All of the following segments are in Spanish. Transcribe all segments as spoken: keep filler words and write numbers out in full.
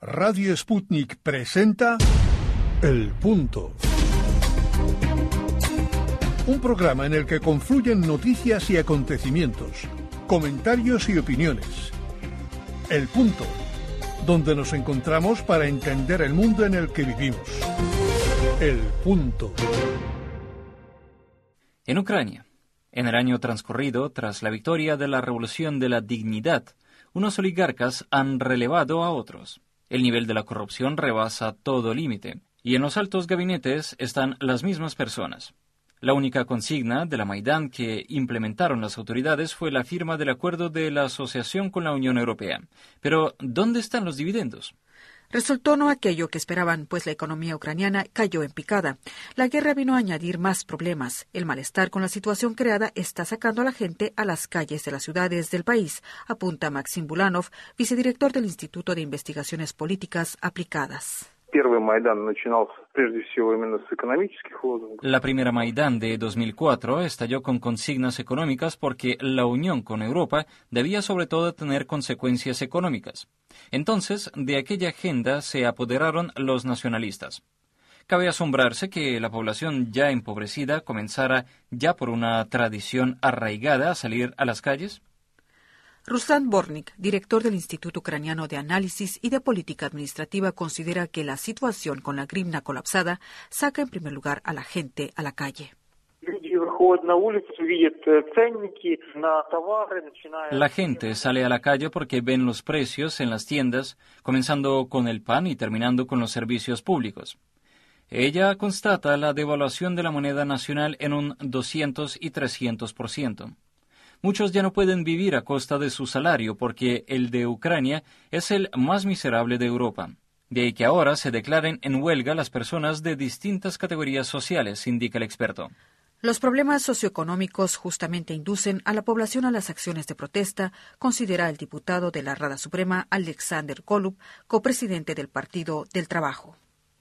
Radio Sputnik presenta El Punto. Un programa en el que confluyen noticias y acontecimientos, comentarios y opiniones. El Punto, donde nos encontramos para entender el mundo en el que vivimos. El Punto. En Ucrania, en el año transcurrido, tras la victoria de la Revolución de la Dignidad, unos oligarcas han relevado a otros. El nivel de la corrupción rebasa todo límite, y en los altos gabinetes están las mismas personas. La única consigna de la Maidán que implementaron las autoridades fue la firma del acuerdo de la asociación con la Unión Europea. Pero, ¿dónde están los dividendos? Resultó no aquello que esperaban, pues la economía ucraniana cayó en picada. La guerra vino a añadir más problemas. El malestar con la situación creada está sacando a la gente a las calles de las ciudades del país, apunta Maxim Bulanov, vicedirector del Instituto de Investigaciones Políticas Aplicadas. La primera Maidán de dos mil cuatro estalló con consignas económicas porque la unión con Europa debía sobre todo tener consecuencias económicas. Entonces, de aquella agenda se apoderaron los nacionalistas. Cabe asombrarse que la población ya empobrecida comenzara ya por una tradición arraigada a salir a las calles. Ruslan Bornik, director del Instituto Ucraniano de Análisis y de Política Administrativa, considera que la situación con la grivna colapsada saca en primer lugar a la gente a la calle. La gente sale a la calle porque ven los precios en las tiendas, comenzando con el pan y terminando con los servicios públicos. Ella constata la devaluación de la moneda nacional en un doscientos y trescientos por ciento. Muchos ya no pueden vivir a costa de su salario porque el de Ucrania es el más miserable de Europa. De ahí que ahora se declaren en huelga las personas de distintas categorías sociales, indica el experto. Los problemas socioeconómicos justamente inducen a la población a las acciones de protesta, considera el diputado de la Rada Suprema, Alexander Golub, copresidente del Partido del Trabajo.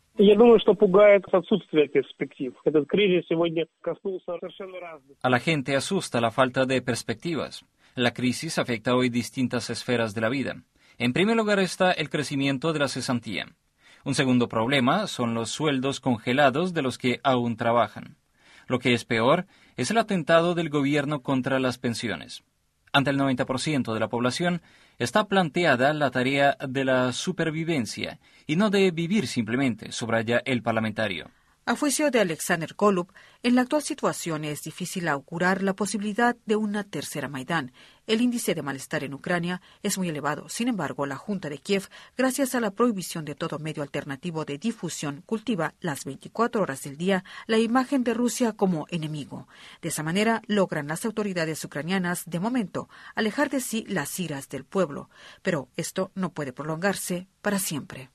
A la gente asusta la falta de perspectivas. La crisis afecta hoy distintas esferas de la vida. En primer lugar está el crecimiento de la cesantía. Un segundo problema son los sueldos congelados de los que aún trabajan. Lo que es peor es el atentado del gobierno contra las pensiones. Ante el noventa por ciento de la población está planteada la tarea de la supervivencia y no de vivir simplemente, subraya el parlamentario. A juicio de Alexander Golub, en la actual situación es difícil augurar la posibilidad de una tercera Maidán. El índice de malestar en Ucrania es muy elevado. Sin embargo, la Junta de Kiev, gracias a la prohibición de todo medio alternativo de difusión, cultiva las veinticuatro horas del día la imagen de Rusia como enemigo. De esa manera, logran las autoridades ucranianas, de momento, alejar de sí las iras del pueblo. Pero esto no puede prolongarse para siempre.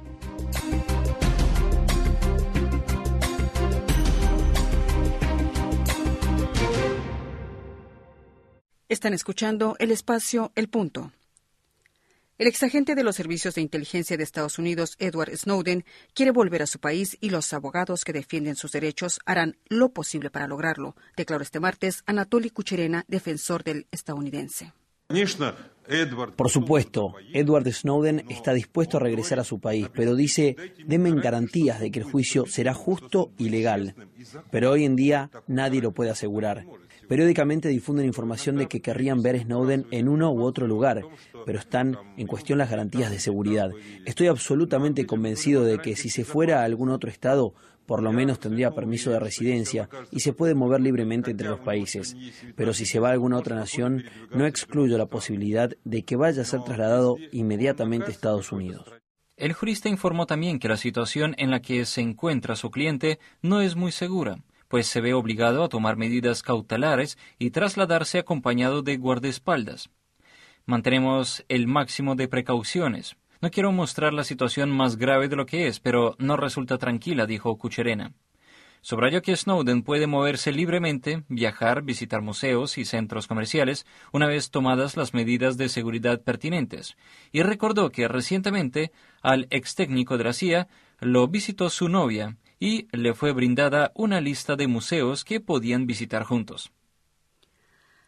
Están escuchando el espacio El Punto. El exagente de los servicios de inteligencia de Estados Unidos, Edward Snowden, quiere volver a su país y los abogados que defienden sus derechos harán lo posible para lograrlo, declaró este martes Anatoly Kucherena, defensor del estadounidense. Por supuesto, Edward Snowden está dispuesto a regresar a su país, pero dice, denme garantías de que el juicio será justo y legal. Pero hoy en día nadie lo puede asegurar. Periódicamente difunden información de que querrían ver a Snowden en uno u otro lugar, pero están en cuestión las garantías de seguridad. Estoy absolutamente convencido de que si se fuera a algún otro estado, por lo menos tendría permiso de residencia y se puede mover libremente entre los países. Pero si se va a alguna otra nación, no excluyo la posibilidad de que vaya a ser trasladado inmediatamente a Estados Unidos. El jurista informó también que la situación en la que se encuentra su cliente no es muy segura, pues se ve obligado a tomar medidas cautelares y trasladarse acompañado de guardaespaldas. Mantenemos el máximo de precauciones. No quiero mostrar la situación más grave de lo que es, pero no resulta tranquila, dijo Kucherena. Subrayó que Snowden puede moverse libremente, viajar, visitar museos y centros comerciales una vez tomadas las medidas de seguridad pertinentes, y recordó que recientemente al ex técnico de la C I A lo visitó su novia y le fue brindada una lista de museos que podían visitar juntos.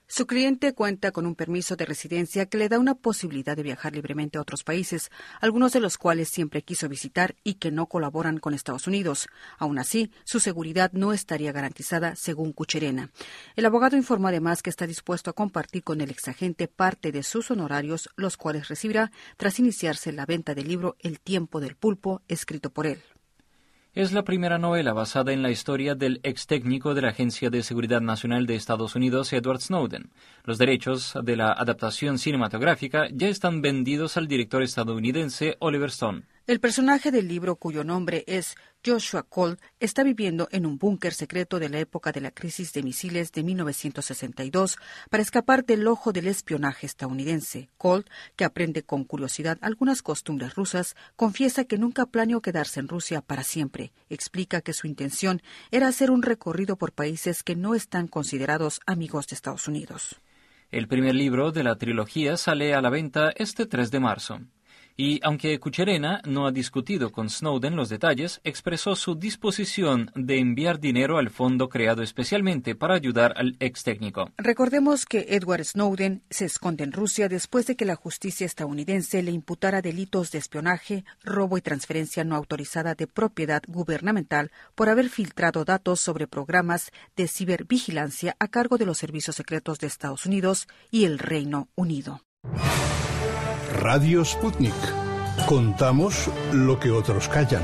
Su cliente cuenta con un permiso de residencia que le da una posibilidad de viajar libremente a otros países, algunos de los cuales siempre quiso visitar y que no colaboran con Estados Unidos. Aún así, su seguridad no estaría garantizada, según Kucherena. El abogado informó además que está dispuesto a compartir con el exagente parte de sus honorarios, los cuales recibirá tras iniciarse la venta del libro El tiempo del pulpo, escrito por él. Es la primera novela basada en la historia del ex técnico de la Agencia de Seguridad Nacional de Estados Unidos, Edward Snowden. Los derechos de la adaptación cinematográfica ya están vendidos al director estadounidense Oliver Stone. El personaje del libro, cuyo nombre es Joshua Colt, está viviendo en un búnker secreto de la época de la crisis de misiles de mil novecientos sesenta y dos para escapar del ojo del espionaje estadounidense. Colt, que aprende con curiosidad algunas costumbres rusas, confiesa que nunca planeó quedarse en Rusia para siempre. Explica que su intención era hacer un recorrido por países que no están considerados amigos de Estados Unidos. El primer libro de la trilogía sale a la venta este tres de marzo. Y aunque Kucherena no ha discutido con Snowden los detalles, expresó su disposición de enviar dinero al fondo creado especialmente para ayudar al ex técnico. Recordemos que Edward Snowden se esconde en Rusia después de que la justicia estadounidense le imputara delitos de espionaje, robo y transferencia no autorizada de propiedad gubernamental por haber filtrado datos sobre programas de cibervigilancia a cargo de los servicios secretos de Estados Unidos y el Reino Unido. Radio Sputnik. Contamos lo que otros callan.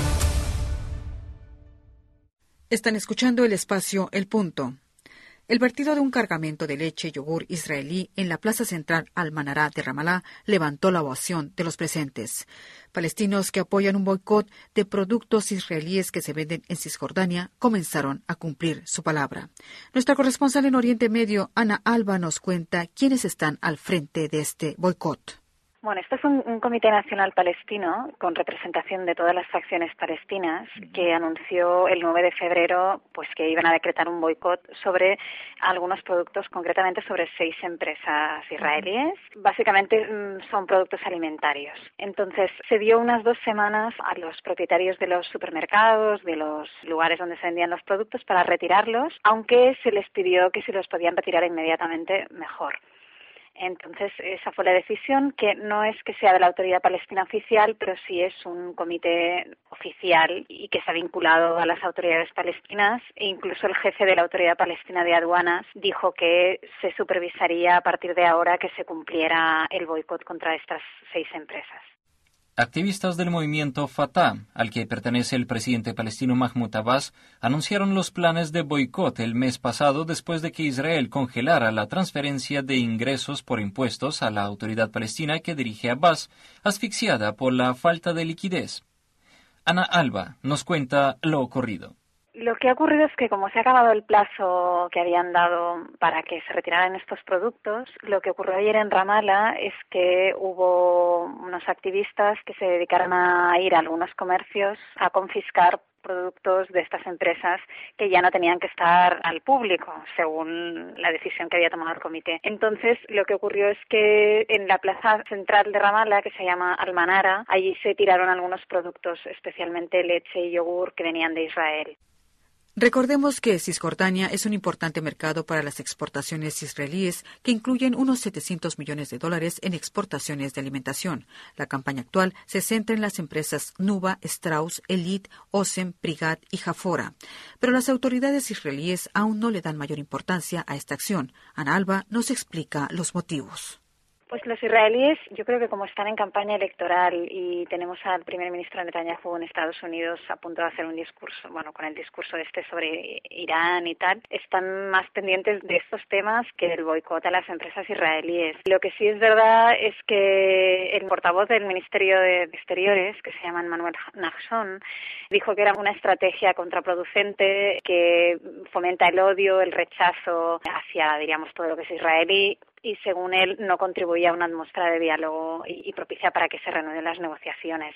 Están escuchando el espacio El Punto. El vertido de un cargamento de leche y yogur israelí en la plaza central Al-Manara de Ramallah levantó la ovación de los presentes. Palestinos que apoyan un boicot de productos israelíes que se venden en Cisjordania comenzaron a cumplir su palabra. Nuestra corresponsal en Oriente Medio, Ana Alba, nos cuenta quiénes están al frente de este boicot. Bueno, esto es un, un Comité Nacional Palestino con representación de todas las facciones palestinas que anunció el nueve de febrero pues que iban a decretar un boicot sobre algunos productos, concretamente sobre seis empresas israelíes. Básicamente son productos alimentarios. Entonces se dio unas dos semanas a los propietarios de los supermercados, de los lugares donde se vendían los productos para retirarlos, aunque se les pidió que si los podían retirar inmediatamente mejor. Entonces, esa fue la decisión, que no es que sea de la Autoridad Palestina Oficial, pero sí es un comité oficial y que está vinculado a las autoridades palestinas. E incluso el jefe de la Autoridad Palestina de Aduanas dijo que se supervisaría a partir de ahora que se cumpliera el boicot contra estas seis empresas. Activistas del movimiento Fatah, al que pertenece el presidente palestino Mahmoud Abbas, anunciaron los planes de boicot el mes pasado después de que Israel congelara la transferencia de ingresos por impuestos a la autoridad palestina que dirige Abbas, asfixiada por la falta de liquidez. Ana Alba nos cuenta lo ocurrido. Lo que ha ocurrido es que como se ha acabado el plazo que habían dado para que se retiraran estos productos, lo que ocurrió ayer en Ramallah es que hubo unos activistas que se dedicaron a ir a algunos comercios a confiscar productos de estas empresas que ya no tenían que estar al público, según la decisión que había tomado el comité. Entonces, lo que ocurrió es que en la plaza central de Ramallah, que se llama Al-Manara, allí se tiraron algunos productos, especialmente leche y yogur, que venían de Israel. Recordemos que Cisjordania es un importante mercado para las exportaciones israelíes, que incluyen unos setecientos millones de dólares en exportaciones de alimentación. La campaña actual se centra en las empresas Nuba, Strauss, Elite, Osem, Prigat y Jafora. Pero las autoridades israelíes aún no le dan mayor importancia a esta acción. Ana Alba nos explica los motivos. Pues los israelíes, yo creo que como están en campaña electoral y tenemos al primer ministro Netanyahu en Estados Unidos a punto de hacer un discurso, bueno, con el discurso este sobre Irán y tal, están más pendientes de estos temas que del boicot a las empresas israelíes. Lo que sí es verdad es que el portavoz del Ministerio de Exteriores, que se llama Manuel Nachshon, dijo que era una estrategia contraproducente que fomenta el odio, el rechazo hacia, diríamos, todo lo que es israelí, y según él no contribuye a una atmósfera de diálogo y, y propicia para que se reanuden las negociaciones.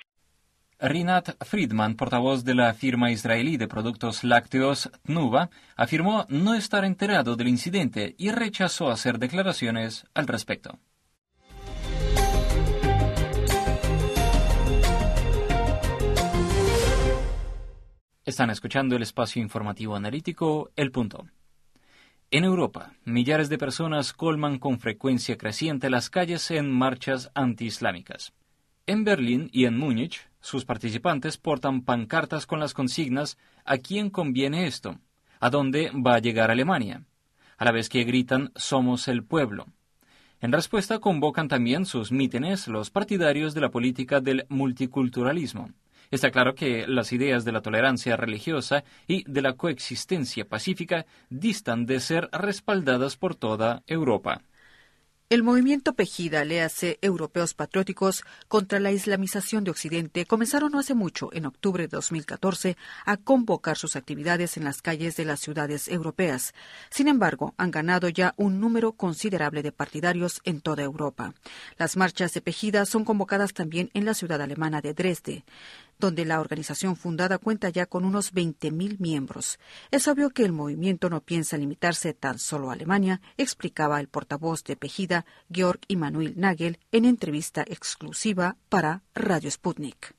Rinat Friedman, portavoz de la firma israelí de productos lácteos Tnuba, afirmó no estar enterado del incidente y rechazó hacer declaraciones al respecto. Están escuchando el espacio informativo analítico El Punto. En Europa, millares de personas colman con frecuencia creciente las calles en marchas antiislámicas. En Berlín y en Múnich, sus participantes portan pancartas con las consignas ¿a quién conviene esto? ¿A dónde va a llegar Alemania? A la vez que gritan «Somos el pueblo». En respuesta convocan también sus mítines los partidarios de la política del multiculturalismo. Está claro que las ideas de la tolerancia religiosa y de la coexistencia pacífica distan de ser respaldadas por toda Europa. El movimiento Pegida, léase Europeos Patrióticos, contra la islamización de Occidente, comenzaron no hace mucho, en octubre de dos mil catorce, a convocar sus actividades en las calles de las ciudades europeas. Sin embargo, han ganado ya un número considerable de partidarios en toda Europa. Las marchas de Pegida son convocadas también en la ciudad alemana de Dresde, donde la organización fundada cuenta ya con unos veinte mil miembros. Es obvio que el movimiento no piensa limitarse tan solo a Alemania, explicaba el portavoz de Pegida, Georg Immanuel Nagel, en entrevista exclusiva para Radio Sputnik.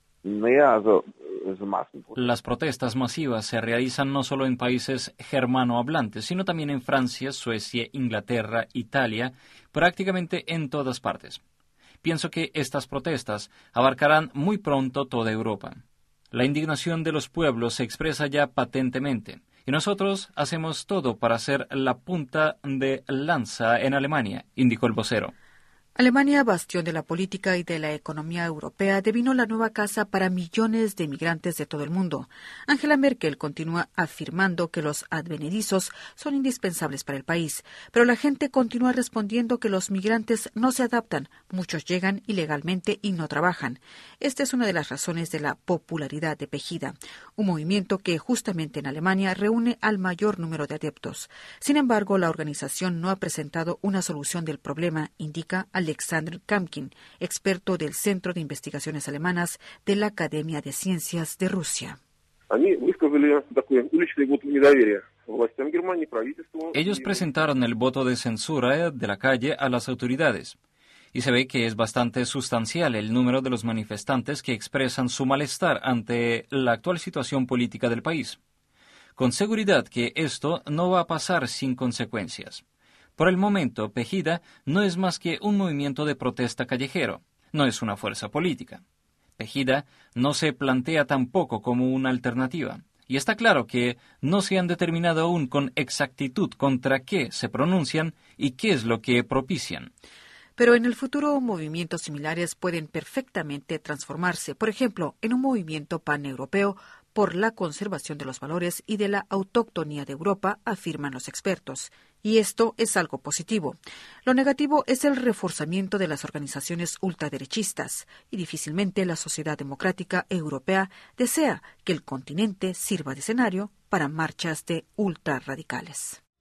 Las protestas masivas se realizan no solo en países germanohablantes, sino también en Francia, Suecia, Inglaterra, Italia, prácticamente en todas partes. Pienso que estas protestas abarcarán muy pronto toda Europa. La indignación de los pueblos se expresa ya patentemente, y nosotros hacemos todo para ser la punta de lanza en Alemania, indicó el vocero. Alemania, bastión de la política y de la economía europea, devino la nueva casa para millones de migrantes de todo el mundo. Angela Merkel continúa afirmando que los advenedizos son indispensables para el país, pero la gente continúa respondiendo que los migrantes no se adaptan, muchos llegan ilegalmente y no trabajan. Esta es una de las razones de la popularidad de Pegida, un movimiento que justamente en Alemania reúne al mayor número de adeptos. Sin embargo, la organización no ha presentado una solución del problema, indica Alexander Kamkin, experto del Centro de Investigaciones Alemanas de la Academia de Ciencias de Rusia. Ellos presentaron el voto de censura de la calle a las autoridades, y se ve que es bastante sustancial el número de los manifestantes que expresan su malestar ante la actual situación política del país. Con seguridad que esto no va a pasar sin consecuencias. Por el momento, Pegida no es más que un movimiento de protesta callejero, no es una fuerza política. Pegida no se plantea tampoco como una alternativa, y está claro que no se han determinado aún con exactitud contra qué se pronuncian y qué es lo que propician. Pero en el futuro movimientos similares pueden perfectamente transformarse, por ejemplo, en un movimiento paneuropeo por la conservación de los valores y de la autóctonía de Europa, afirman los expertos. Y esto es algo positivo. Lo negativo es el reforzamiento de las organizaciones ultraderechistas, y difícilmente la sociedad democrática europea desea que el continente sirva de escenario para marchas de ultrarradicales.